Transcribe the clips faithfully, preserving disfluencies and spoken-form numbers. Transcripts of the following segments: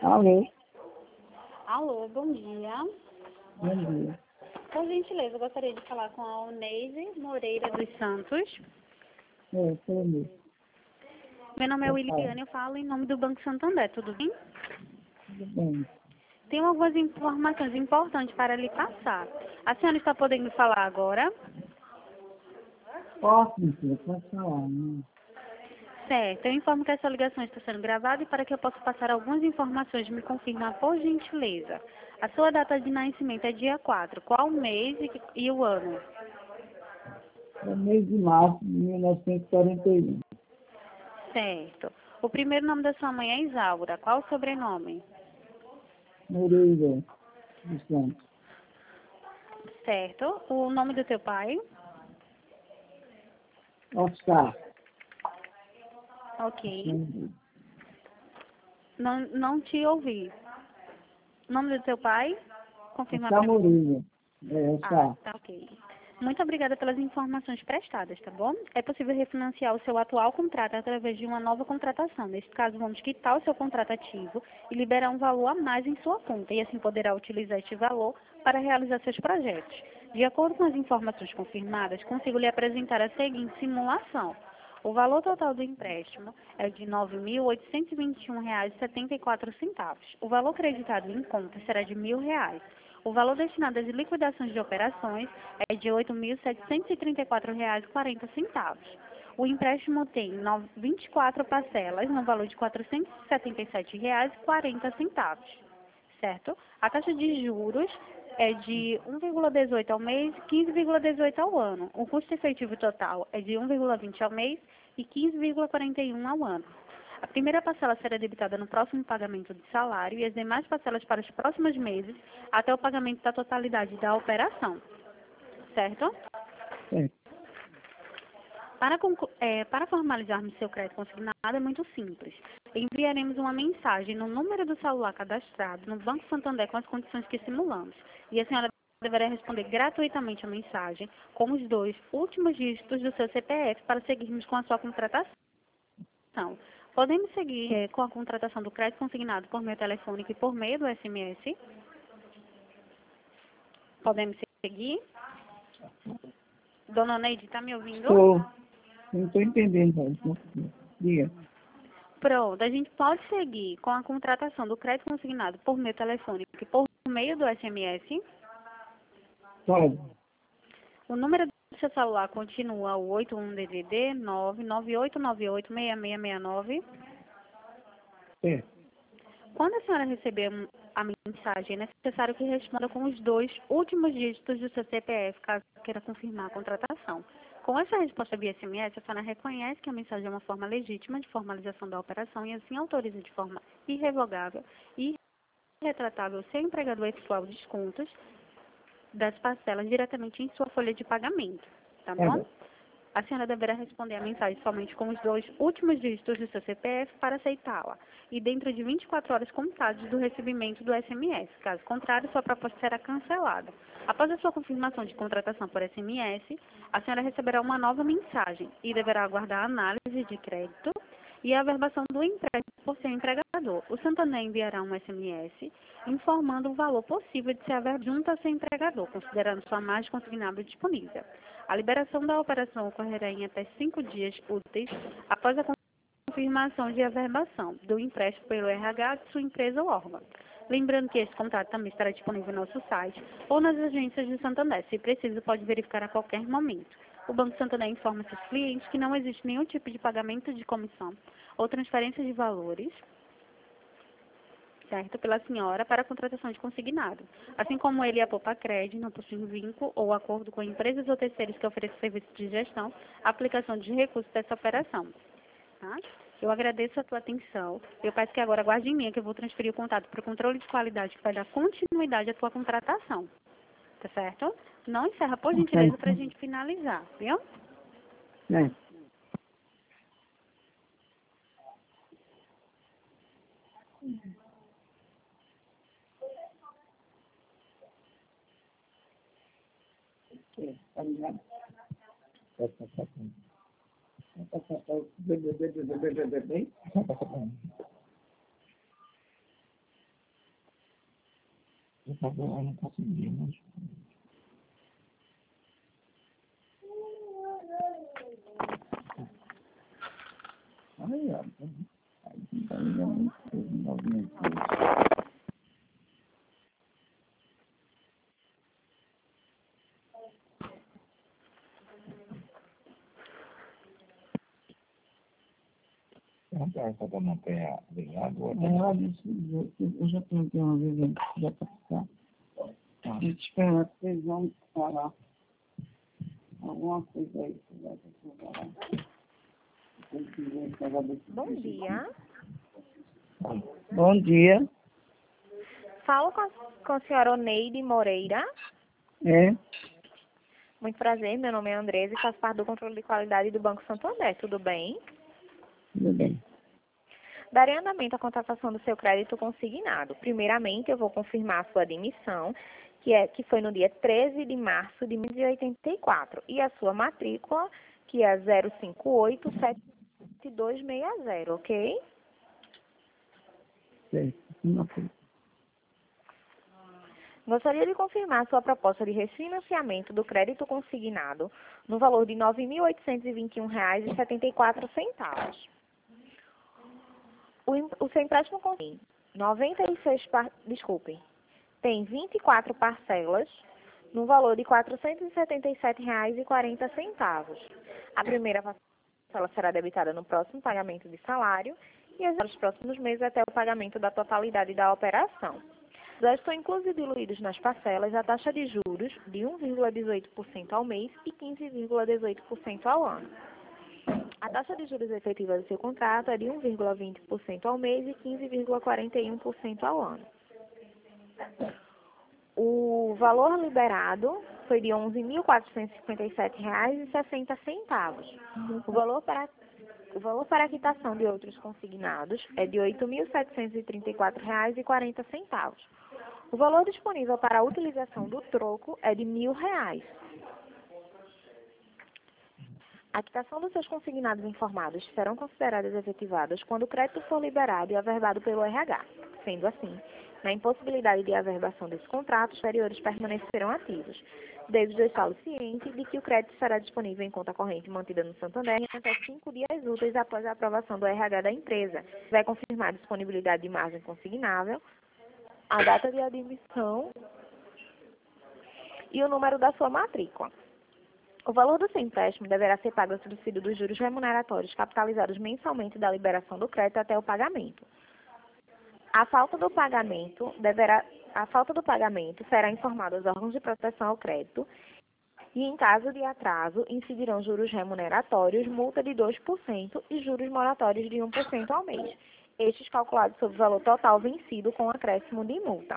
Alô, Alô, bom dia. bom dia. Por gentileza, eu gostaria de falar com a Oneise Moreira dos Santos. É, sou eu. Meu nome é Eu falo. Williane, eu falo em nome do Banco Santander, tudo bem? Tudo bem. Tenho algumas informações importantes para lhe passar. A senhora está podendo falar agora? Posso, minha filha, pode falar, né? Certo, eu informo que essa ligação está sendo gravada e para que eu possa passar algumas informações, me confirma por gentileza. A sua data de nascimento é dia quatro. Qual o mês e, e o ano? É mês de março de mil novecentos e quarenta e um. Certo. O primeiro nome da sua mãe é Isaura. Qual o sobrenome? Moreira dos Santos. Certo. O nome do teu pai? Oscar. Ok. Oscar Não, não te ouvi. Nome do teu pai? Confirma Oscar para mim. Moreira. É, Ah, Oscar. tá ok. Muito obrigada pelas informações prestadas, tá bom? É possível refinanciar o seu atual contrato através de uma nova contratação. Neste caso, vamos quitar o seu contrato ativo e liberar um valor a mais em sua conta, e assim poderá utilizar este valor para realizar seus projetos. De acordo com as informações confirmadas, consigo lhe apresentar a seguinte simulação. O valor total do empréstimo é de nove mil oitocentos e vinte e um reais e setenta e quatro centavos. O valor creditado em conta será de mil reais. O valor destinado às liquidações de operações é de oito mil setecentos e trinta e quatro reais e quarenta centavos. O empréstimo tem nove- vinte e quatro parcelas no valor de quatrocentos e setenta e sete reais e quarenta centavos. Certo? A taxa de juros é de um vírgula dezoito ao mês e quinze vírgula dezoito ao ano. O custo efetivo total é de um vírgula vinte ao mês e quinze vírgula quarenta e um ao ano. A primeira parcela será debitada no próximo pagamento de salário e as demais parcelas para os próximos meses até o pagamento da totalidade da operação. Certo? É, Para, conclu- eh, para formalizarmos seu crédito consignado é muito simples. Enviaremos uma mensagem no número do celular cadastrado no Banco Santander com as condições que simulamos. E a senhora deverá responder gratuitamente a mensagem com os dois últimos dígitos do seu C P F para seguirmos com a sua contratação. Podemos seguir eh, com a contratação do crédito consignado por meio telefônico e por meio do S M S? Podemos seguir? Dona Neide, está me ouvindo? estou. Não estou entendendo, não. Diga. Pronto, a gente pode seguir com a contratação do crédito consignado por meio telefônico e por meio do S M S. Pode. O número do seu celular continua o oito um D D D nove nove oito nove oito seis seis seis nove. É. Quando a senhora receber um- a mensagem, é necessário que responda com os dois últimos dígitos do seu C P F, caso queira confirmar a contratação. Com essa resposta via S M S, a senhora reconhece que a mensagem é uma forma legítima de formalização da operação e assim autoriza de forma irrevogável e retratável seu empregador efetuar os descontos das parcelas diretamente em sua folha de pagamento, tá É, bom? A senhora deverá responder a mensagem somente com os dois últimos dígitos do seu C P F para aceitá-la e dentro de vinte e quatro horas contadas do recebimento do S M S. Caso contrário, sua proposta será cancelada. Após a sua confirmação de contratação por S M S, a senhora receberá uma nova mensagem e deverá aguardar a análise de crédito e a averbação do empréstimo por seu empregador. O Santander enviará um S M S informando o valor possível de ser averbado junto ao seu empregador, considerando sua margem consignável disponível. A liberação da operação ocorrerá em até cinco dias úteis após a confirmação de averbação do empréstimo pelo R H de sua empresa ou órgão. Lembrando que esse contrato também estará disponível no nosso site ou nas agências de Santander. Se preciso, pode verificar a qualquer momento. O Banco Santander informa seus clientes que não existe nenhum tipo de pagamento de comissão ou transferência de valores, certo, pela senhora para a contratação de consignado. Assim como ele e a Poupa Crédito não possuem vínculo ou acordo com empresas ou terceiros que ofereçam serviços de gestão, aplicação de recursos dessa operação. Tá? Eu agradeço a tua atenção. Eu peço que agora aguarde em mim, que eu vou transferir o contato para o controle de qualidade, que vai dar continuidade à tua contratação. Tá certo? Não encerra, por gentileza, para a gente finalizar, viu? é. É, tá ligado? Tá, tá, tá, tá. Tá, tá, tá. Bem, bem, bem, bem, bem, bem, bem, bem. Tá, tá, tá, tá. Eu não consegui, mas... Aí, ó. Aí, então, novamente. Não tem essa da montanha ligado? Ela disse, eu já tentei uma vez, já tá ficar. A gente espera que vocês vão falar alguma coisa aí. Bom dia. Bom dia. Falo com a, com a senhora Oneide Moreira. É? Muito prazer, meu nome é Andresa e faço parte do controle de qualidade do Banco Santander. Tudo bem? Tudo bem. Darei andamento à contratação do seu crédito consignado. Primeiramente, eu vou confirmar a sua admissão, que, é, que foi no dia treze de março de mil novecentos e oitenta e quatro, e a sua matrícula, que é zero cinco oito sete dois seis zero, ok? Certo. Uma coisa. Gostaria de confirmar sua proposta de refinanciamento do crédito consignado no valor de nove mil oitocentos e vinte e um reais e setenta e quatro centavos. O, o seu empréstimo contém noventa e seis, par, desculpe, tem vinte e quatro parcelas no valor de quatrocentos e setenta e sete reais e quarenta centavos. A primeira parcela será debitada no próximo pagamento de salário e as nos próximos meses até o pagamento da totalidade da operação. Já estão inclusos diluídos nas parcelas a taxa de juros de um vírgula dezoito por cento ao mês e quinze vírgula dezoito por cento ao ano. A taxa de juros efetiva do seu contrato é de um vírgula vinte por cento ao mês e quinze vírgula quarenta e um por cento ao ano. O valor liberado foi de onze mil quatrocentos e cinquenta e sete reais e sessenta centavos. O valor para O valor para a quitação de outros consignados é de oito mil setecentos e trinta e quatro reais e quarenta centavos. O valor disponível para a utilização do troco é de mil reais. A quitação dos seus consignados informados serão consideradas efetivadas quando o crédito for liberado e averbado pelo R H. Sendo assim, na impossibilidade de averbação desse contrato, os superiores permanecerão ativos. Deve deixá-lo ciente de que o crédito será disponível em conta corrente mantida no Santander em até cinco dias úteis após a aprovação do R H da empresa. Vai confirmar a disponibilidade de margem consignável, a data de admissão e o número da sua matrícula. O valor do seu empréstimo deverá ser pago a subsídio dos juros remuneratórios capitalizados mensalmente da liberação do crédito até o pagamento. A falta do pagamento deverá, a falta do pagamento será informada aos órgãos de proteção ao crédito e, em caso de atraso, incidirão juros remuneratórios, multa de dois por cento e juros moratórios de um por cento ao mês. Estes calculados sobre o valor total vencido com acréscimo de multa.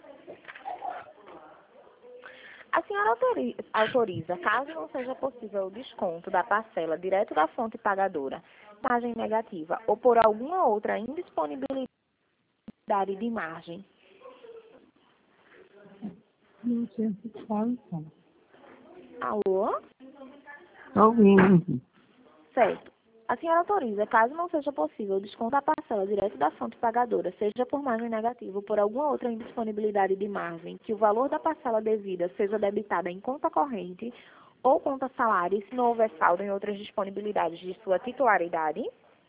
A senhora autoriza, autoriza, caso não seja possível o desconto da parcela direto da fonte pagadora, margem negativa ou por alguma outra indisponibilidade de margem. Não sei o que fala, cara. Alô? Tá ouvindo. Certo. A senhora autoriza, caso não seja possível o desconto da parcela direto da fonte pagadora, seja por margem negativa ou por alguma outra indisponibilidade de margem, que o valor da parcela devida seja debitada em conta corrente ou conta salário, se não houver saldo em outras disponibilidades de sua titularidade.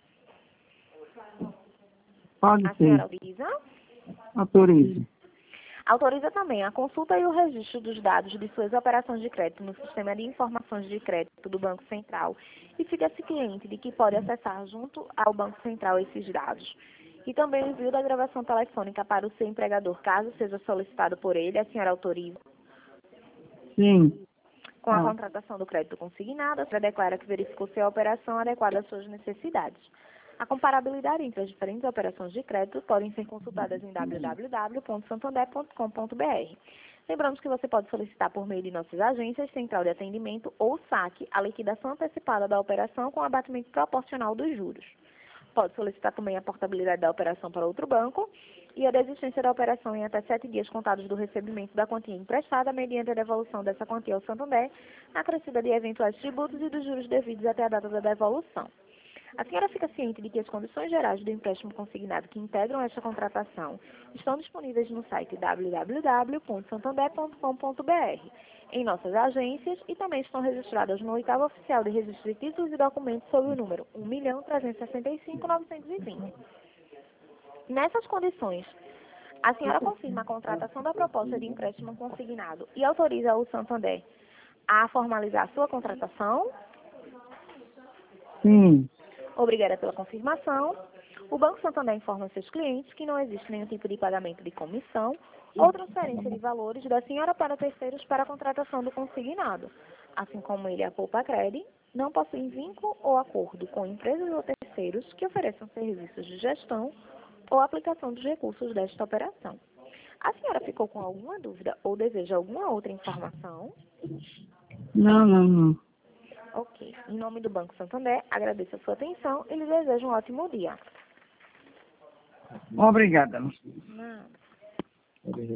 Pode A ser. senhora autoriza? Autorize. Autoriza também a consulta e o registro dos dados de suas operações de crédito no Sistema de Informações de Crédito do Banco Central e fica-se ciente de que pode acessar junto ao Banco Central esses dados. E também o envio da gravação telefônica para o seu empregador, caso seja solicitado por ele, a senhora autoriza. Sim. Com a Ah. contratação do crédito consignado, a senhora declara que verificou se a operação adequada às suas necessidades. A comparabilidade entre as diferentes operações de crédito podem ser consultadas em w w w ponto santander ponto com ponto b r. Lembramos que você pode solicitar por meio de nossas agências, central de atendimento ou saque a liquidação antecipada da operação com abatimento proporcional dos juros. Pode solicitar também a portabilidade da operação para outro banco e a desistência da operação em até sete dias contados do recebimento da quantia emprestada mediante a devolução dessa quantia ao Santander, acrescida de eventuais tributos e dos juros devidos até a data da devolução. A senhora fica ciente de que as condições gerais do empréstimo consignado que integram esta contratação estão disponíveis no site w w w ponto santander ponto com ponto b r, em nossas agências, e também estão registradas no oitavo oficial de registro de títulos e documentos sob o número um milhão trezentos e sessenta e cinco mil novecentos e vinte. Nessas condições, a senhora confirma a contratação da proposta de empréstimo consignado e autoriza o Santander a formalizar a sua contratação? Sim. Obrigada pela confirmação. O Banco Santander informa seus clientes que não existe nenhum tipo de pagamento de comissão ou transferência de valores da senhora para terceiros para a contratação do consignado. Assim como ele, a Poupa Cred, não possui vínculo ou acordo com empresas ou terceiros que ofereçam serviços de gestão ou aplicação dos recursos desta operação. A senhora ficou com alguma dúvida ou deseja alguma outra informação? Não, não, não. Ok. Em nome do Banco Santander, agradeço a sua atenção e lhe desejo um ótimo dia. Obrigada. Não.